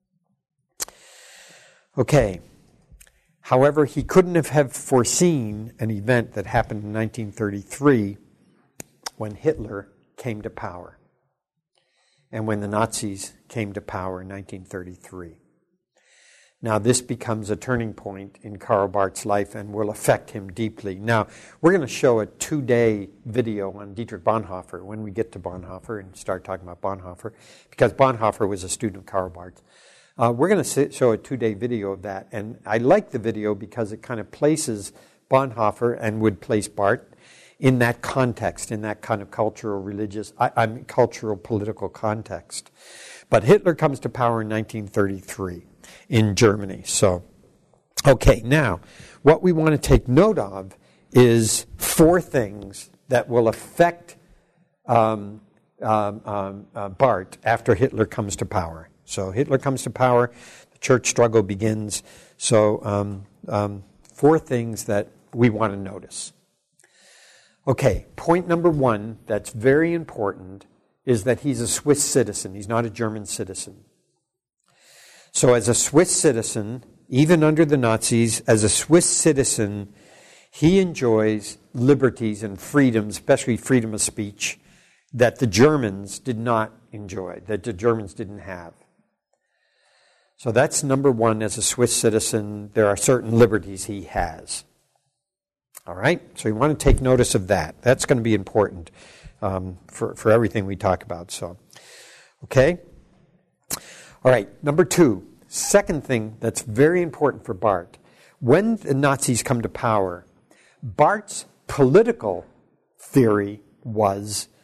Okay, however, he couldn't have, have foreseen an event that happened in nineteen thirty-three when Hitler came to power and when the Nazis came to power in nineteen thirty-three. Now, this becomes a turning point in Karl Barth's life and will affect him deeply. Now, we're going to show a two-day video on Dietrich Bonhoeffer when we get to Bonhoeffer and start talking about Bonhoeffer, because Bonhoeffer was a student of Karl Barth. Uh, we're going to show a two-day video of that, and I like the video because it kind of places Bonhoeffer and would place Barth in that context, in that kind of cultural, religious, I, I mean, cultural, political context. But Hitler comes to power in nineteen thirty-three. In Germany. So, okay, now, what we want to take note of is four things that will affect um, um, um, uh, Barth after Hitler comes to power. So, Hitler comes to power, the church struggle begins. So, um, um, four things that we want to notice. Okay, point number one that's very important is that he's a Swiss citizen. He's not a German citizen. So as a Swiss citizen, even under the Nazis, as a Swiss citizen, he enjoys liberties and freedoms, especially freedom of speech, that the Germans did not enjoy, that the Germans didn't have. So that's number one. As a Swiss citizen, there are certain liberties he has. All right? So you want to take notice of that. That's going to be important um, for, for everything we talk about. So, okay? All right, number two, second thing that's very important for Barth. When the Nazis come to power, Barth's political theory was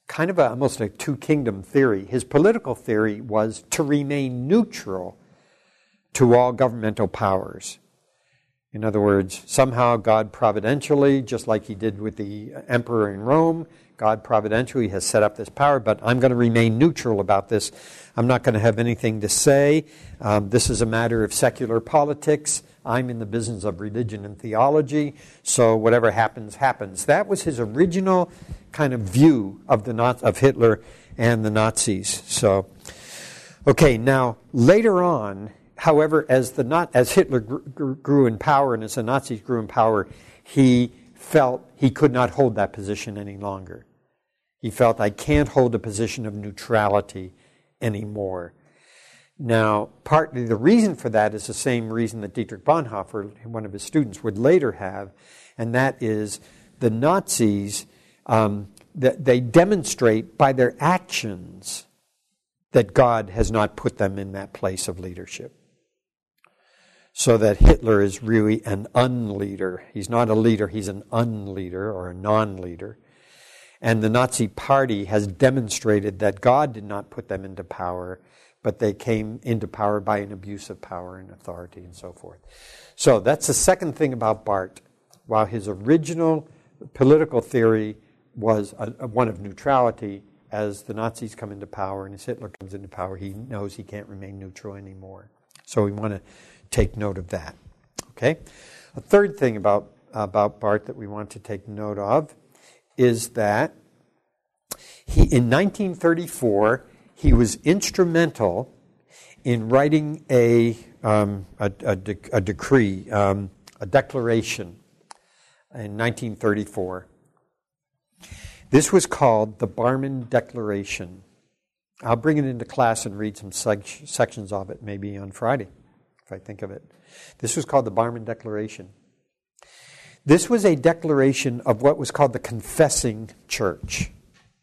kind of a, almost a two-kingdom theory. His political theory was to remain neutral to all governmental powers. In other words, somehow God providentially, just like he did with the emperor in Rome, God providentially has set up this power, but I'm going to remain neutral about this. I'm not going to have anything to say. Um, this is a matter of secular politics. I'm in the business of religion and theology, so whatever happens, happens. That was his original kind of view of the of Hitler and the Nazis. So, okay, now later on, however, as the not as Hitler grew, grew in power and as the Nazis grew in power, he felt he could not hold that position any longer. He felt, I can't hold a position of neutrality anymore. Now, partly the reason for that is the same reason that Dietrich Bonhoeffer, one of his students, would later have, and that is the Nazis, um, that they demonstrate by their actions that God has not put them in that place of leadership. So that Hitler is really an unleader. He's not a leader, he's an unleader or a non-leader. And the Nazi Party has demonstrated that God did not put them into power, but they came into power by an abuse of power and authority and so forth. So that's the second thing about Barth. While his original political theory was a, a one of neutrality, as the Nazis come into power and as Hitler comes into power, he knows he can't remain neutral anymore. So we want to take note of that. Okay? A third thing about, about Barth that we want to take note of is that he, in nineteen thirty-four, he was instrumental in writing a, um, a, a, de- a decree, um, a declaration in nineteen thirty-four. This was called the Barmen Declaration. I'll bring it into class and read some seg- sections of it maybe on Friday, if I think of it. This was called the Barmen Declaration. This was a declaration of what was called the Confessing Church.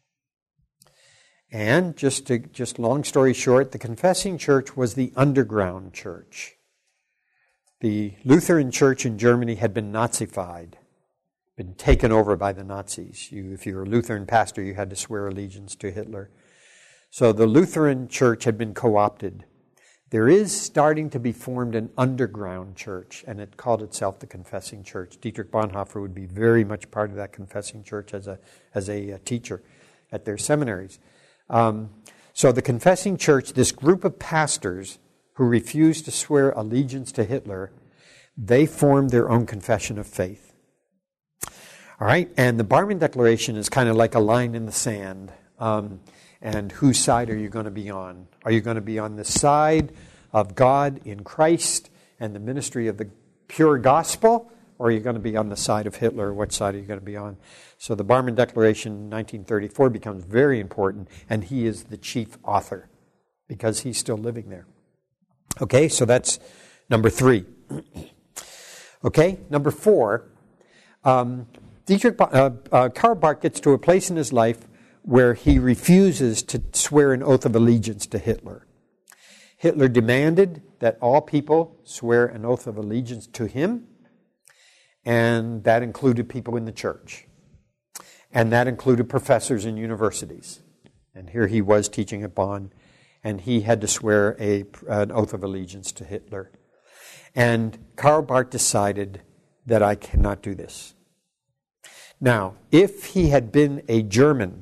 And just to, just long story short, the Confessing Church was the underground church. The Lutheran Church in Germany had been Nazified, been taken over by the Nazis. You, if you were a Lutheran pastor, you had to swear allegiance to Hitler. So the Lutheran Church had been co-opted. There is starting to be formed an underground church, and it called itself the Confessing Church. Dietrich Bonhoeffer would be very much part of that Confessing Church as a as a, a teacher at their seminaries. Um, so the Confessing Church, this group of pastors who refused to swear allegiance to Hitler, they formed their own confession of faith. All right, and the Barmen Declaration is kind of like a line in the sand. Um, and whose side are you going to be on? Are you going to be on the side of God in Christ and the ministry of the pure gospel? Or are you going to be on the side of Hitler? What side are you going to be on? So the Barmen Declaration in nineteen thirty-four becomes very important, and he is the chief author because he's still living there. Okay, so that's number three. Okay, number four. Um, Dietrich, uh, uh, Karl Barth gets to a place in his life where he refuses to swear an oath of allegiance to Hitler. Hitler demanded that all people swear an oath of allegiance to him, and that included people in the church. And that included professors in universities. And here he was teaching at Bonn, and he had to swear a, an oath of allegiance to Hitler. And Karl Barth decided that I cannot do this. Now, if he had been a German,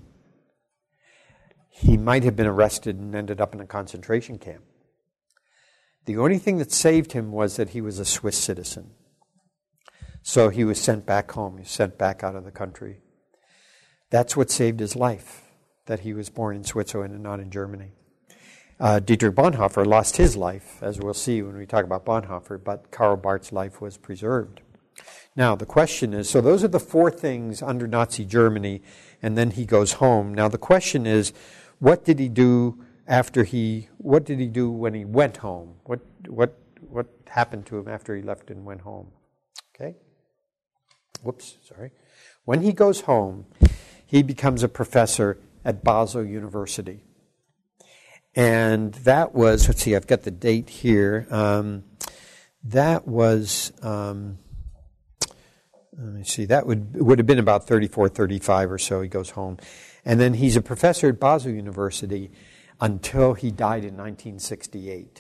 he might have been arrested and ended up in a concentration camp. The only thing that saved him was that he was a Swiss citizen. So he was sent back home. He was sent back out of the country. That's what saved his life, that he was born in Switzerland and not in Germany. Uh, Dietrich Bonhoeffer lost his life, as we'll see when we talk about Bonhoeffer, but Karl Barth's life was preserved. Now, the question is, so those are the four things under Nazi Germany, and then he goes home. Now, the question is, what did he do after he, what did he do when he went home? What, what, what happened to him after he left and went home? Okay? Whoops, sorry. When he goes home, he becomes a professor at Basel University. And that was, let's see, I've got the date here. Um, that was... Um, let me see, that would would have been about thirty-four, thirty-five or so. He goes home. And then he's a professor at Basel University until he died in nineteen sixty-eight.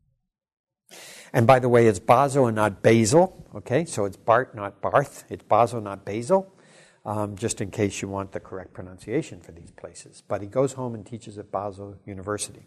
And by the way, it's Basel and not Basel, okay? So it's Bart, not Barth. It's Basel, not Basel, um, just in case you want the correct pronunciation for these places. But he goes home and teaches at Basel University.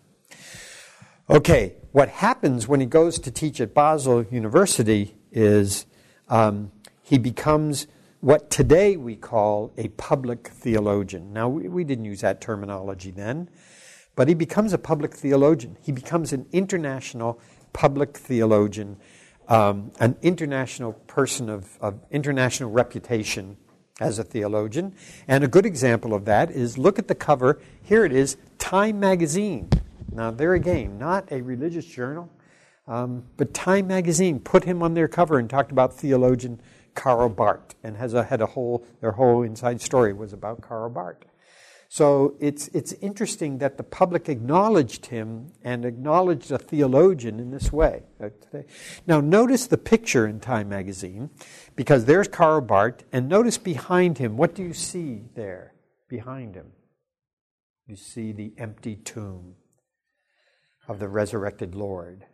Okay, what happens when he goes to teach at Basel University is um, he becomes what today we call a public theologian. Now, we, we didn't use that terminology then, but he becomes a public theologian. He becomes an international public theologian, um, an international person of, of international reputation as a theologian. And a good example of that is, look at the cover. Here it is, Time Magazine. Now, there again, not a religious journal, um, but Time Magazine put him on their cover and talked about theologian Karl Barth, and has a, had a whole, their whole inside story was about Karl Barth. So it's it's interesting that the public acknowledged him and acknowledged a theologian in this way. Uh, today. Now notice the picture in Time Magazine, because there's Karl Barth, and notice behind him, what do you see there behind him? You see the empty tomb of the resurrected Lord.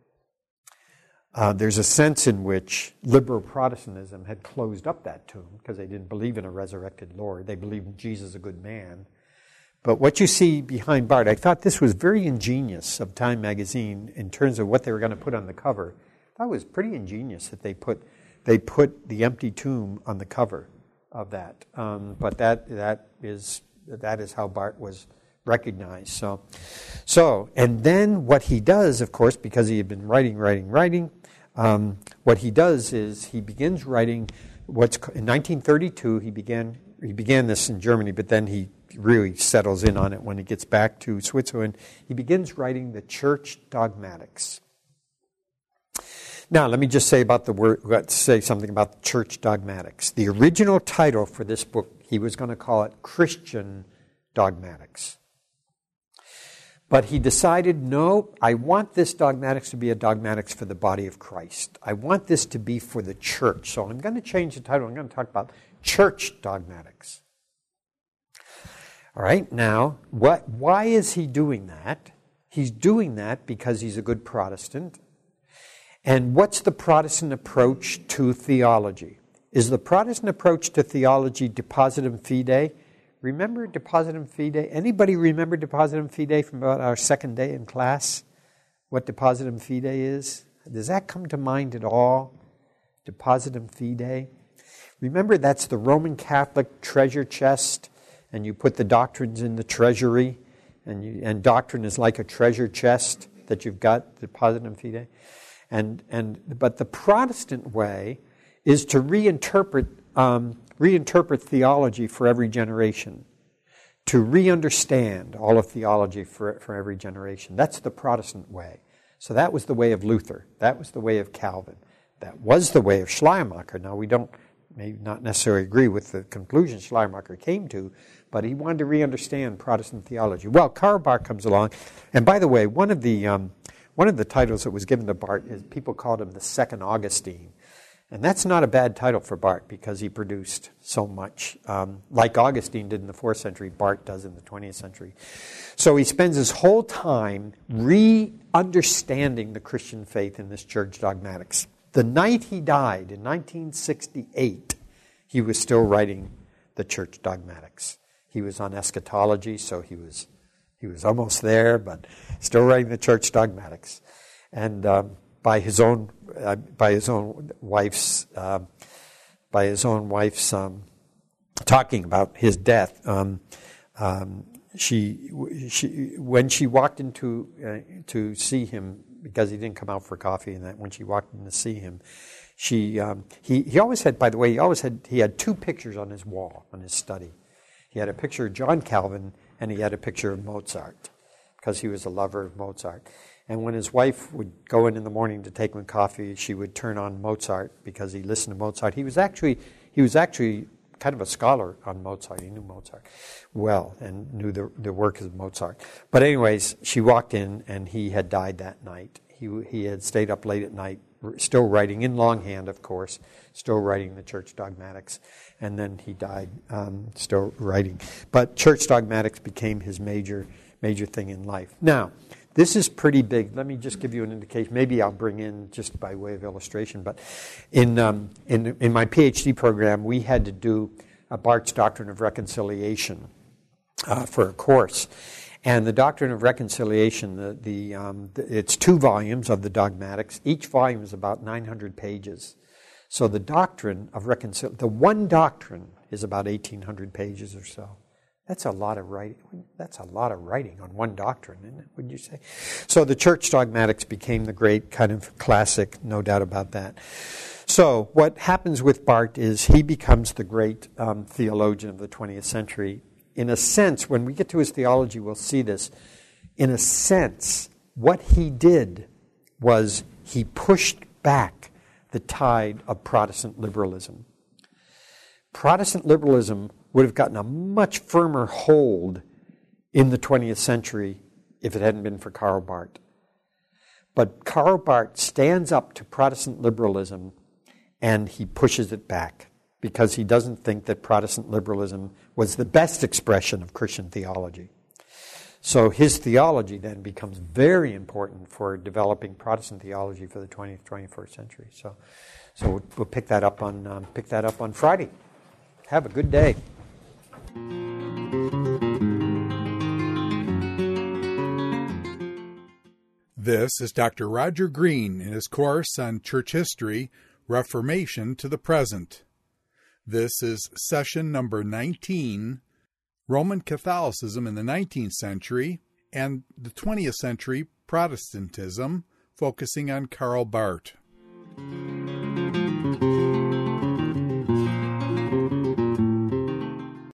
Uh, there's a sense in which liberal Protestantism had closed up that tomb because they didn't believe in a resurrected Lord. They believed in Jesus, a good man. But what you see behind Barth, I thought this was very ingenious of Time Magazine in terms of what they were going to put on the cover. That was pretty ingenious that they put they put the empty tomb on the cover of that. Um, but that that is that is how Barth was recognized. So, so and then what he does, of course, because he had been writing, writing, writing, um, what he does is he begins writing. What's in nineteen thirty-two he began he began this in Germany, but then he really settles in on it when he gets back to Switzerland. He begins writing the Church Dogmatics. Now, let me just say about the word. Let's say something about the Church Dogmatics. The original title for this book, he was going to call it Christian Dogmatics. But he decided, no, I want this dogmatics to be a dogmatics for the body of Christ. I want this to be for the church. So I'm going to change the title. I'm going to talk about Church Dogmatics. All right, now, what? Why is he doing that? He's doing that because he's a good Protestant. And what's the Protestant approach to theology? Is the Protestant approach to theology depositum fide? Remember depositum fide? Anybody remember depositum fide from about our second day in class? What depositum fide is? Does that come to mind at all? Depositum fide? Remember, that's the Roman Catholic treasure chest, and you put the doctrines in the treasury, and you, and doctrine is like a treasure chest that you've got, depositum fide. And and but the Protestant way is to reinterpret um, reinterpret theology for every generation, to re-understand all of theology for for every generation. That's the Protestant way. So that was the way of Luther. That was the way of Calvin. That was the way of Schleiermacher. Now we don't maybe not necessarily agree with the conclusion Schleiermacher came to, but he wanted to re-understand Protestant theology. Well, Karl Barth comes along, and by the way, one of the um, One of the titles that was given to Barth is people called him the Second Augustine. And that's not a bad title for Barth because he produced so much. Um, like Augustine did in the fourth century, Barth does in the twentieth century. So he spends his whole time re-understanding the Christian faith in this Church Dogmatics. The night he died in nineteen sixty-eight, he was still writing the Church Dogmatics. He was on eschatology, so he was... He was almost there, but still writing the Church Dogmatics, and um, by his own uh, by his own wife's uh, by his own wife's um, talking about his death. Um, um, she she when she walked into uh, to see him, because he didn't come out for coffee, and that when she walked in to see him, she um, he he always had. By the way, he always had he had two pictures on his wall on his study. He had a picture of John Calvin, and he had a picture of Mozart, because he was a lover of Mozart. And when his wife would go in in the morning to take him coffee, she would turn on Mozart because he listened to Mozart. He was actually he was actually kind of a scholar on Mozart. He knew Mozart well and knew the the work of Mozart. But anyways, she walked in, and he had died that night. He he had stayed up late at night still writing in longhand, of course, still writing the Church Dogmatics, and then he died um, still writing. But Church Dogmatics became his major major thing in life. Now, this is pretty big. Let me just give you an indication. Maybe I'll bring in just by way of illustration. But in um, in in my PhD program, we had to do a Barth's Doctrine of Reconciliation uh, for a course. And the Doctrine of Reconciliation, the, the, um, the it's two volumes of the dogmatics. Each volume is about nine hundred pages. So the Doctrine of Reconciliation, the one doctrine is about eighteen hundred pages or so. That's a lot of writing. That's a lot of writing on one doctrine, isn't it? Would you say? So the Church Dogmatics became the great kind of classic, no doubt about that. So what happens with Barth is he becomes the great um, theologian of the twentieth century. In a sense, when we get to his theology, we'll see this. In a sense, what he did was he pushed back the tide of Protestant liberalism. Protestant liberalism would have gotten a much firmer hold in the twentieth century if it hadn't been for Karl Barth. But Karl Barth stands up to Protestant liberalism and he pushes it back, because he doesn't think that Protestant liberalism was the best expression of Christian theology. So his theology then becomes very important for developing Protestant theology for the twentieth, twenty-first century. So, so we'll, we'll pick that up on um, pick that up on Friday. Have a good day. This is Doctor Roger Green in his course on Church History, Reformation to the Present. This is session number nineteen, Roman Catholicism in the nineteenth century and the twentieth century Protestantism, focusing on Karl Barth.